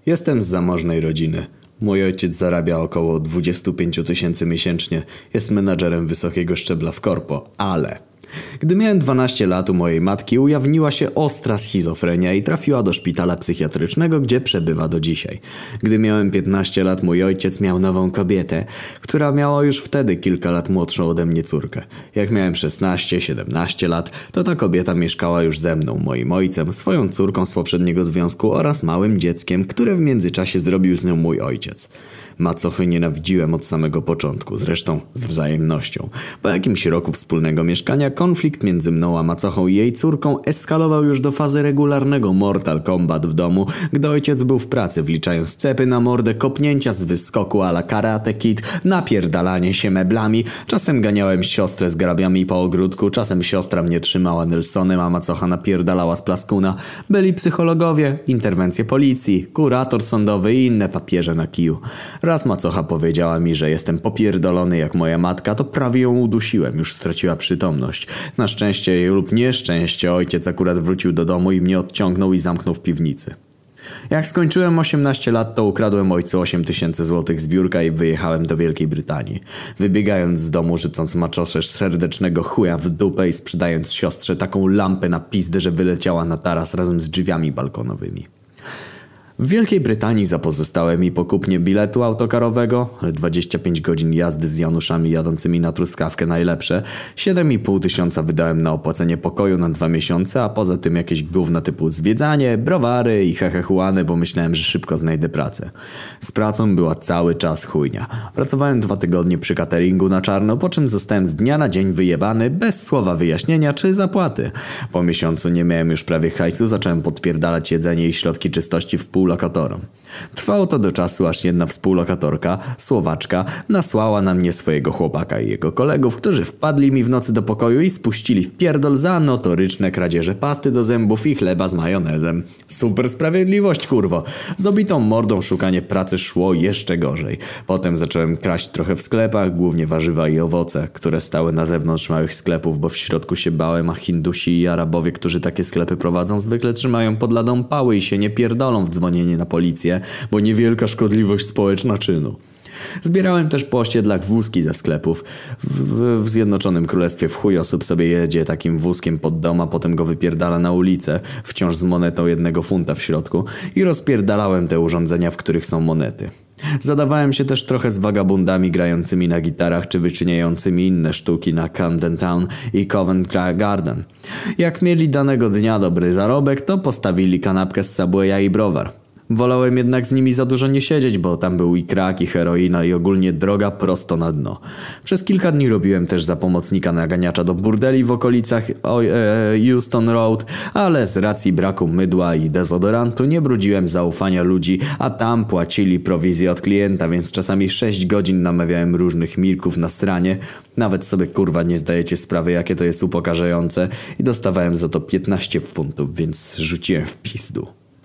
Jestem z zamożnej rodziny. Mój ojciec zarabia około 25 000 miesięcznie. Jest menadżerem wysokiego szczebla w korpo, ale... Gdy miałem 12 lat, u mojej matki ujawniła się ostra schizofrenia i trafiła do szpitala psychiatrycznego, gdzie przebywa do dzisiaj. Gdy miałem 15 lat, mój ojciec miał nową kobietę, która miała już wtedy kilka lat młodszą ode mnie córkę. Jak miałem 16-17 lat, to ta kobieta mieszkała już ze mną, moim ojcem, swoją córką z poprzedniego związku oraz małym dzieckiem, które w międzyczasie zrobił z nią mój ojciec. Macochy nienawidziłem od samego początku, zresztą z wzajemnością. Po jakimś roku wspólnego mieszkania konflikt między mną a macochą i jej córką eskalował już do fazy regularnego Mortal Kombat w domu, gdy ojciec był w pracy, wliczając cepy na mordę, kopnięcia z wyskoku a la Karate Kid, napierdalanie się meblami. Czasem ganiałem siostrę z grabiami po ogródku, czasem siostra mnie trzymała Nelsonem, a macocha napierdalała z plaskuna. Byli psychologowie, interwencje policji, kurator sądowy i inne papieże na kiju. Raz macocha powiedziała mi, że jestem popierdolony jak moja matka, to prawie ją udusiłem, już straciła przytomność. Na szczęście lub nieszczęście ojciec akurat wrócił do domu i mnie odciągnął i zamknął w piwnicy. Jak skończyłem 18 lat, to ukradłem ojcu 8 000 złotych z biurka i wyjechałem do Wielkiej Brytanii. Wybiegając z domu, rzucąc maczosze serdecznego chuja w dupę i sprzedając siostrze taką lampę na pizdę, że wyleciała na taras razem z drzwiami balkonowymi. W Wielkiej Brytanii za pozostałe mi po kupnie biletu autokarowego, 25 godzin jazdy z Januszami jadącymi na truskawkę najlepsze, 7,5 tysiąca wydałem na opłacenie pokoju na 2 miesiące, a poza tym jakieś gówna typu zwiedzanie, browary i hehechuany, bo myślałem, że szybko znajdę pracę. Z pracą była cały czas chujnia. Pracowałem 2 tygodnie przy cateringu na czarno, po czym zostałem z dnia na dzień wyjebany, bez słowa wyjaśnienia czy zapłaty. Po miesiącu nie miałem już prawie hajsu, zacząłem podpierdalać jedzenie i środki czystości współlokatorom. Trwało to do czasu, aż jedna współlokatorka, Słowaczka, nasłała na mnie swojego chłopaka i jego kolegów, którzy wpadli mi w nocy do pokoju i spuścili w pierdol za notoryczne kradzieże pasty do zębów i chleba z majonezem. Super sprawiedliwość, kurwo. Z obitą mordą szukanie pracy szło jeszcze gorzej. Potem zacząłem kraść trochę w sklepach, głównie warzywa i owoce, które stały na zewnątrz małych sklepów, bo w środku się bałem, a Hindusi i Arabowie, którzy takie sklepy prowadzą, zwykle trzymają pod ladą pały i się nie pierdolą w dzwonienie na policję, bo niewielka szkodliwość społeczna czynu. Zbierałem też po osiedlach wózki ze sklepów. W Zjednoczonym Królestwie w chuj osób sobie jedzie takim wózkiem pod dom, a potem go wypierdala na ulicę, wciąż z monetą 1 funta w środku, i rozpierdalałem te urządzenia, w których są monety. Zadawałem się też trochę z wagabundami grającymi na gitarach czy wyczyniającymi inne sztuki na Camden Town i Covent Garden. Jak mieli danego dnia dobry zarobek, to postawili kanapkę z Subwaya i browar. Wolałem jednak z nimi za dużo nie siedzieć, bo tam był i krak, i heroina, i ogólnie droga prosto na dno. Przez kilka dni robiłem też za pomocnika naganiacza do burdeli w okolicach Euston Road, ale z racji braku mydła i dezodorantu nie brudziłem zaufania ludzi, a tam płacili prowizję od klienta, więc czasami 6 godzin namawiałem różnych mirków na sranie. Nawet sobie kurwa nie zdajecie sprawy, jakie to jest upokarzające, i dostawałem za to 15 funtów, więc rzuciłem w pizdu.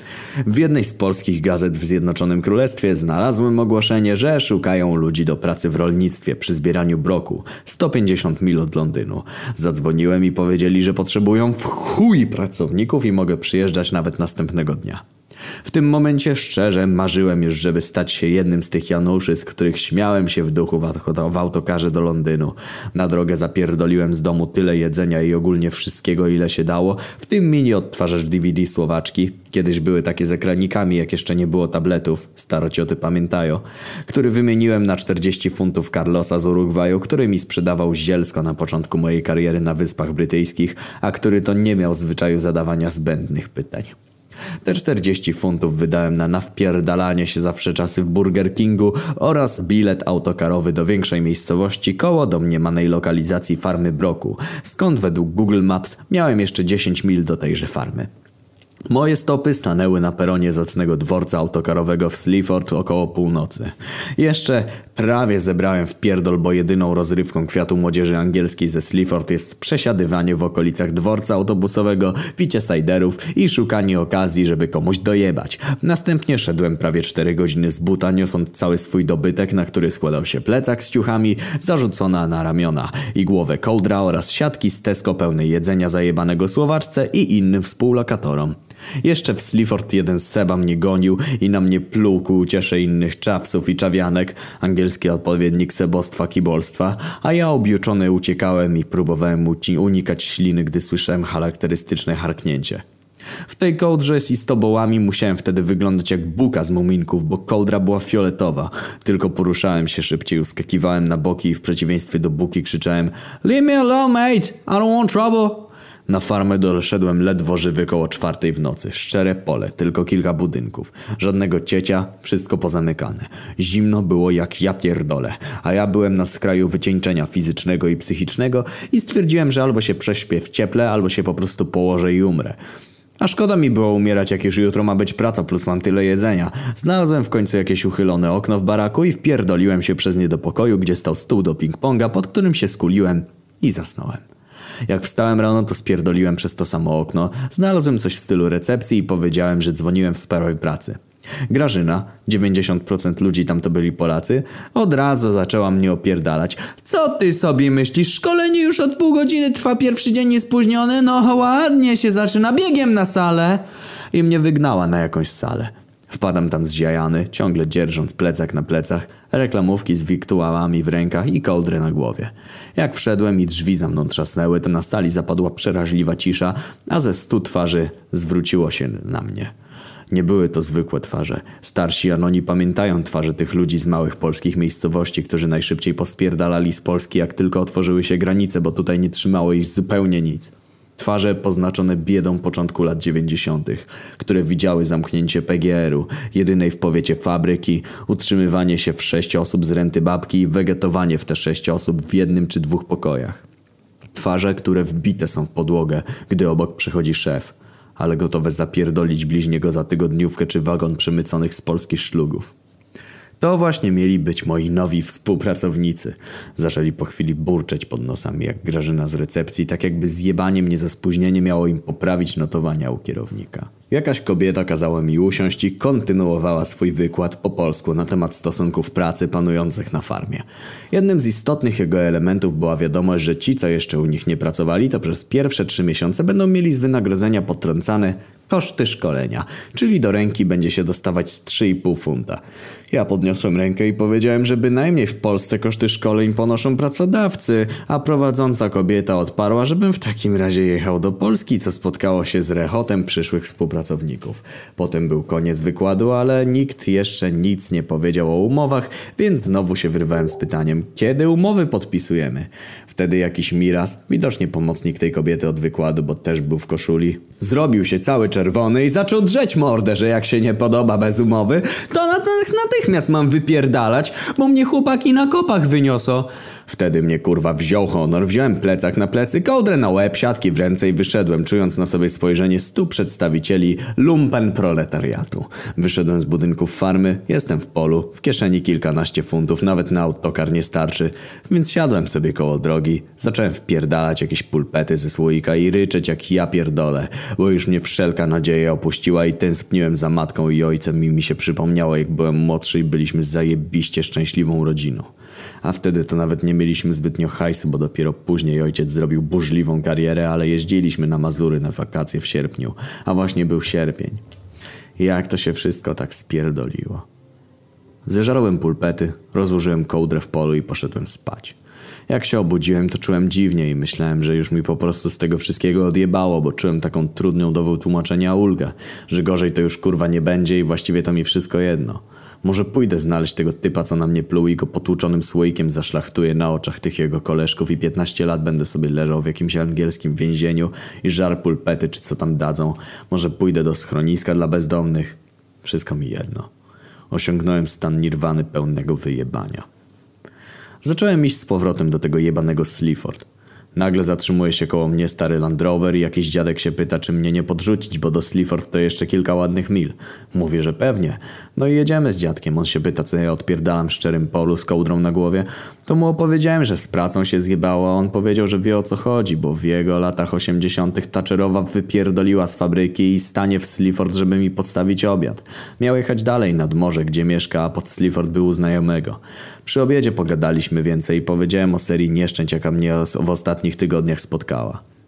W jednej z polskich gazet w Zjednoczonym Królestwie znalazłem ogłoszenie, że szukają ludzi do pracy w rolnictwie przy zbieraniu broku 150 mil od Londynu. Zadzwoniłem i powiedzieli, że potrzebują w chuj pracowników i mogę przyjeżdżać nawet następnego dnia. W tym momencie szczerze marzyłem już, żeby stać się jednym z tych Januszy, z których śmiałem się w duchu w autokarze do Londynu. Na drogę zapierdoliłem z domu tyle jedzenia i ogólnie wszystkiego, ile się dało, w tym mini odtwarzacz DVD Słowaczki. Kiedyś były takie z ekranikami, jak jeszcze nie było tabletów, starocioty pamiętają, który wymieniłem na 40 funtów Carlosa z Urugwaju, który mi sprzedawał zielsko na początku mojej kariery na Wyspach Brytyjskich, a który to nie miał zwyczaju zadawania zbędnych pytań. Te 40 funtów wydałem na nawpierdalanie się za wsze czasy w Burger Kingu oraz bilet autokarowy do większej miejscowości koło domniemanej lokalizacji farmy broku, skąd według Google Maps miałem jeszcze 10 mil do tejże farmy. Moje stopy stanęły na peronie zacnego dworca autokarowego w Sleaford około północy. Jeszcze prawie zebrałem w pierdol, bo jedyną rozrywką kwiatu młodzieży angielskiej ze Sleaford jest przesiadywanie w okolicach dworca autobusowego, picie sajderów i szukanie okazji, żeby komuś dojebać. Następnie szedłem prawie 4 godziny z buta, niosąc cały swój dobytek, na który składał się plecak z ciuchami, zarzucona na ramiona i głowę kołdra oraz siatki z Tesco pełnej jedzenia zajebanego Słowaczce i innym współlokatorom. Jeszcze w Sleaford jeden z Seba mnie gonił i na mnie pluł ku uciesze innych czapsów i czawianek, angielski odpowiednik sebostwa kibolstwa, a ja objuczony uciekałem i próbowałem unikać śliny, gdy słyszałem charakterystyczne harknięcie. W tej kołdrze z istobołami musiałem wtedy wyglądać jak buka z muminków, bo kołdra była fioletowa. Tylko poruszałem się szybciej, uskakiwałem na boki i w przeciwieństwie do buki krzyczałem "Leave me alone, mate! I don't want trouble!" Na farmę doszedłem ledwo żywy koło 4 w nocy. Szczere pole, tylko kilka budynków. Żadnego ciecia, wszystko pozamykane. Zimno było jak ja pierdolę, a ja byłem na skraju wycieńczenia fizycznego i psychicznego i stwierdziłem, że albo się prześpię w cieple, albo się po prostu położę i umrę. A szkoda mi było umierać, jak już jutro ma być praca, plus mam tyle jedzenia. Znalazłem w końcu jakieś uchylone okno w baraku i wpierdoliłem się przez nie do pokoju, gdzie stał stół do ping-ponga, pod którym się skuliłem i zasnąłem. Jak wstałem rano, to spierdoliłem przez to samo okno, znalazłem coś w stylu recepcji i powiedziałem, że dzwoniłem w sprawie pracy. Grażyna, 90% ludzi tam to byli Polacy, od razu zaczęła mnie opierdalać. Co ty sobie myślisz? Szkolenie już od pół godziny trwa, pierwszy dzień niespóźniony, no ładnie się zaczyna, biegiem na salę. I mnie wygnała na jakąś salę. Wpadam tam zziajany, ciągle dzierżąc plecak na plecach, reklamówki z wiktuałami w rękach i kołdrę na głowie. Jak wszedłem i drzwi za mną trzasnęły, to na sali zapadła przeraźliwa cisza, a ze 100 twarzy zwróciło się na mnie. Nie były to zwykłe twarze. Starsi Anoni pamiętają twarze tych ludzi z małych polskich miejscowości, którzy najszybciej pospierdalali z Polski, jak tylko otworzyły się granice, bo tutaj nie trzymało ich zupełnie nic. Twarze poznaczone biedą początku lat 90., które widziały zamknięcie PGR-u, jedynej w powiecie fabryki, utrzymywanie się w 6 osób z renty babki i wegetowanie w te 6 osób w 1 czy 2 pokojach. Twarze, które wbite są w podłogę, gdy obok przychodzi szef, ale gotowe zapierdolić bliźniego za tygodniówkę czy wagon przemyconych z polskich szlugów. To właśnie mieli być moi nowi współpracownicy. Zaczęli po chwili burczeć pod nosami jak Grażyna z recepcji, tak jakby zjebanie mnie za spóźnienie miało im poprawić notowania u kierownika. Jakaś kobieta kazała mi usiąść i kontynuowała swój wykład po polsku na temat stosunków pracy panujących na farmie. Jednym z istotnych jego elementów była wiadomość, że ci, co jeszcze u nich nie pracowali, to przez pierwsze 3 miesiące będą mieli z wynagrodzenia potrącane koszty szkolenia, czyli do ręki będzie się dostawać z 3,5 funta. Ja podniosłem rękę i powiedziałem, że bynajmniej w Polsce koszty szkoleń ponoszą pracodawcy, a prowadząca kobieta odparła, żebym w takim razie jechał do Polski, co spotkało się z rechotem przyszłych współpracowników. Potem był koniec wykładu, ale nikt jeszcze nic nie powiedział o umowach, więc znowu się wyrwałem z pytaniem, kiedy umowy podpisujemy? Wtedy jakiś Miras, widocznie pomocnik tej kobiety od wykładu, bo też był w koszuli, zrobił się cały czerwony i zaczął drzeć mordę, że jak się nie podoba bez umowy, to natychmiast mam wypierdalać, bo mnie chłopaki na kopach wyniosą. Wtedy mnie kurwa wziął honor, wziąłem plecak na plecy, kołdrę na łeb, siatki w ręce i wyszedłem, czując na sobie spojrzenie 100 przedstawicieli lumpen proletariatu. Wyszedłem z budynków farmy, jestem w polu, w kieszeni kilkanaście funtów, nawet na autokar nie starczy, więc siadłem sobie koło drogi, zacząłem wpierdalać jakieś pulpety ze słoika i ryczeć jak ja pierdolę, bo już mnie wszelka nadzieja opuściła i tęskniłem za matką i ojcem i mi się przypomniało, jak byłem młodszy i byliśmy zajebiście szczęśliwą rodziną. A wtedy to nawet nie mieliśmy zbytnio hajsu, bo dopiero później ojciec zrobił burzliwą karierę, ale jeździliśmy na Mazury na wakacje w sierpniu, a właśnie był sierpień. Jak to się wszystko tak spierdoliło. Zeżarłem pulpety, rozłożyłem kołdrę w polu i poszedłem spać. Jak się obudziłem, to czułem dziwnie i myślałem, że już mi po prostu z tego wszystkiego odjebało, bo czułem taką trudną do wytłumaczenia ulgę, że gorzej to już kurwa nie będzie i właściwie to mi wszystko jedno. Może pójdę znaleźć tego typa, co na mnie pluł i go potłuczonym słoikiem zaszlachtuję na oczach tych jego koleżków i 15 lat będę sobie leżał w jakimś angielskim więzieniu i żar pulpety czy co tam dadzą. Może pójdę do schroniska dla bezdomnych. Wszystko mi jedno. Osiągnąłem stan nirwany pełnego wyjebania. Zacząłem iść z powrotem do tego jebanego Sleaford. Nagle zatrzymuje się koło mnie stary Land Rover i jakiś dziadek się pyta, czy mnie nie podrzucić, bo do Sleaford to jeszcze kilka ładnych mil. Mówię, że pewnie. No i jedziemy z dziadkiem. On się pyta, co ja odpierdalam w szczerym polu z kołdrą na głowie. To mu opowiedziałem, że z pracą się zjebało, a on powiedział, że wie o co chodzi, bo w jego latach 80. Thatcherowa wypierdoliła z fabryki i stanie w Sleaford, żeby mi podstawić obiad. Miał jechać dalej nad morze, gdzie mieszka, a pod Sleaford był u znajomego. Przy obiedzie pogadaliśmy więcej i powiedziałem o serii nieszczęść, jaka mnie w ostatnich tygodniach spotkała.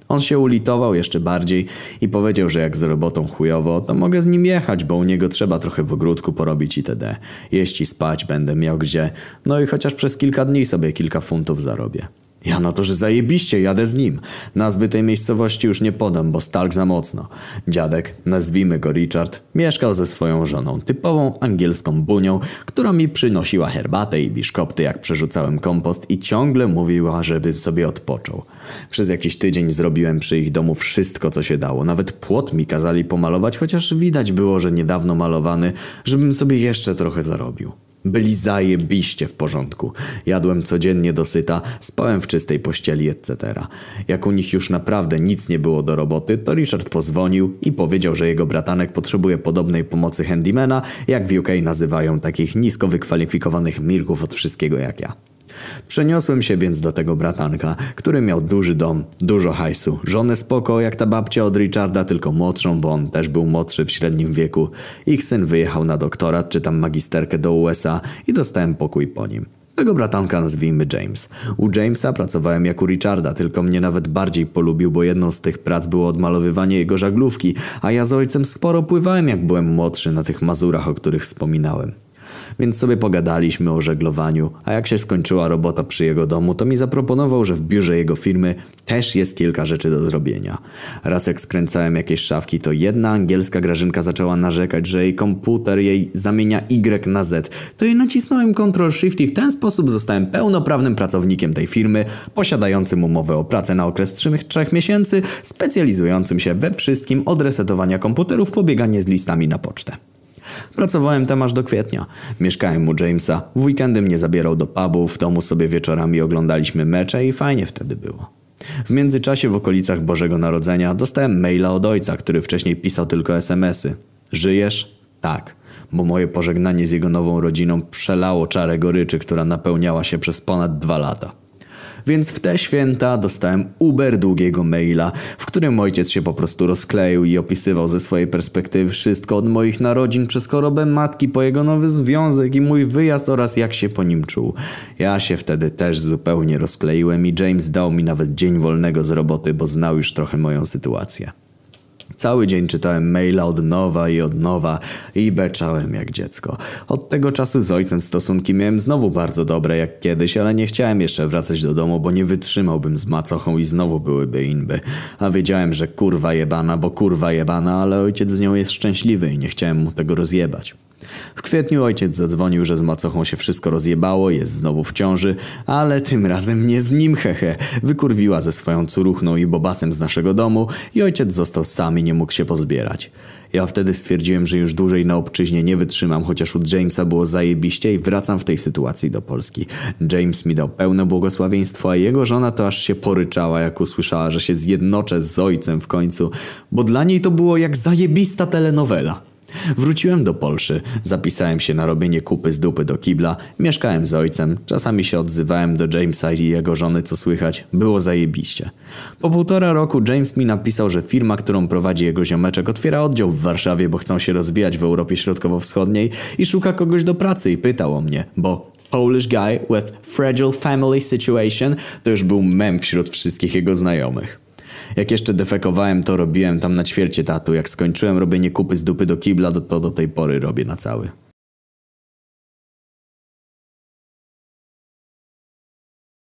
On się ulitował jeszcze bardziej i powiedział, że jak z robotą chujowo, to mogę z nim jechać, bo u niego trzeba trochę w ogródku porobić itd. Jeść i spać będę miał gdzie, no i chociaż przez kilka dni sobie kilka funtów zarobię. Ja na to, że zajebiście, jadę z nim. Nazwy tej miejscowości już nie podam, bo stalk za mocno. Dziadek, nazwijmy go Richard, mieszkał ze swoją żoną, typową angielską bunią, która mi przynosiła herbatę i biszkopty, jak przerzucałem kompost i ciągle mówiła, żebym sobie odpoczął. Przez jakiś tydzień zrobiłem przy ich domu wszystko, co się dało. Nawet płot mi kazali pomalować, chociaż widać było, że niedawno malowany, żebym sobie jeszcze trochę zarobił. Byli zajebiście w porządku. Jadłem codziennie dosyta, spałem w czystej pościeli, etc. Jak u nich już naprawdę nic nie było do roboty, to Richard pozwonił i powiedział, że jego bratanek potrzebuje podobnej pomocy handymana, jak w UK nazywają takich nisko wykwalifikowanych mirków od wszystkiego jak ja. Przeniosłem się więc do tego bratanka, który miał duży dom, dużo hajsu, żonę spoko jak ta babcia od Richarda, tylko młodszą, bo on też był młodszy w średnim wieku. Ich syn wyjechał na doktorat czy tam magisterkę do USA i dostałem pokój po nim. Tego bratanka nazwijmy James. U Jamesa pracowałem jak u Richarda, tylko mnie nawet bardziej polubił, bo jedną z tych prac było odmalowywanie jego żaglówki, a ja z ojcem sporo pływałem jak byłem młodszy na tych Mazurach, o których wspominałem. Więc sobie pogadaliśmy o żeglowaniu, a jak się skończyła robota przy jego domu, to mi zaproponował, że w biurze jego firmy też jest kilka rzeczy do zrobienia. Raz jak skręcałem jakieś szafki, to jedna angielska grażynka zaczęła narzekać, że jej komputer jej zamienia Y na Z. To jej nacisnąłem Ctrl-Shift i w ten sposób zostałem pełnoprawnym pracownikiem tej firmy, posiadającym umowę o pracę na okres 3 miesięcy, specjalizującym się we wszystkim od resetowania komputerów po bieganie z listami na pocztę. Pracowałem tam aż do kwietnia. Mieszkałem u Jamesa, w weekendy mnie zabierał do pubu, w domu sobie wieczorami oglądaliśmy mecze i fajnie wtedy było. W międzyczasie w okolicach Bożego Narodzenia dostałem maila od ojca, który wcześniej pisał tylko SMS-y. Żyjesz? Tak, bo moje pożegnanie z jego nową rodziną przelało czarę goryczy, która napełniała się przez ponad 2 lata. Więc w te święta dostałem uber długiego maila, w którym ojciec się po prostu rozkleił i opisywał ze swojej perspektywy wszystko od moich narodzin przez chorobę matki po jego nowy związek i mój wyjazd oraz jak się po nim czuł. Ja się wtedy też zupełnie rozkleiłem i James dał mi nawet dzień wolnego z roboty, bo znał już trochę moją sytuację. Cały dzień czytałem maila od nowa i beczałem jak dziecko. Od tego czasu z ojcem stosunki miałem znowu bardzo dobre jak kiedyś, ale nie chciałem jeszcze wracać do domu, bo nie wytrzymałbym z macochą i znowu byłyby inby. A wiedziałem, że kurwa jebana, ale ojciec z nią jest szczęśliwy i nie chciałem mu tego rozjebać. W kwietniu ojciec zadzwonił, że z macochą się wszystko rozjebało, jest znowu w ciąży, ale tym razem nie z nim, hehe. Wykurwiła ze swoją curuchną i bobasem z naszego domu i ojciec został sam i nie mógł się pozbierać. Ja wtedy stwierdziłem, że już dłużej na obczyźnie nie wytrzymam, chociaż u Jamesa było zajebiście i wracam w tej sytuacji do Polski. James mi dał pełne błogosławieństwo, a jego żona to aż się poryczała, jak usłyszała, że się zjednoczę z ojcem w końcu, bo dla niej to było jak zajebista telenowela. Wróciłem do Polszy, zapisałem się na robienie kupy z dupy do kibla, mieszkałem z ojcem, czasami się odzywałem do Jamesa i jego żony, co słychać, było zajebiście. Po 1,5 roku James mi napisał, że firma, którą prowadzi jego ziomeczek, otwiera oddział w Warszawie, bo chcą się rozwijać w Europie Środkowo-Wschodniej i szuka kogoś do pracy i pytał o mnie, bo Polish guy with fragile family situation to już był mem wśród wszystkich jego znajomych. Jak jeszcze defekowałem, to robiłem tam na ćwierć etatu. Jak skończyłem robienie kupy z dupy do kibla, to do tej pory robię na cały.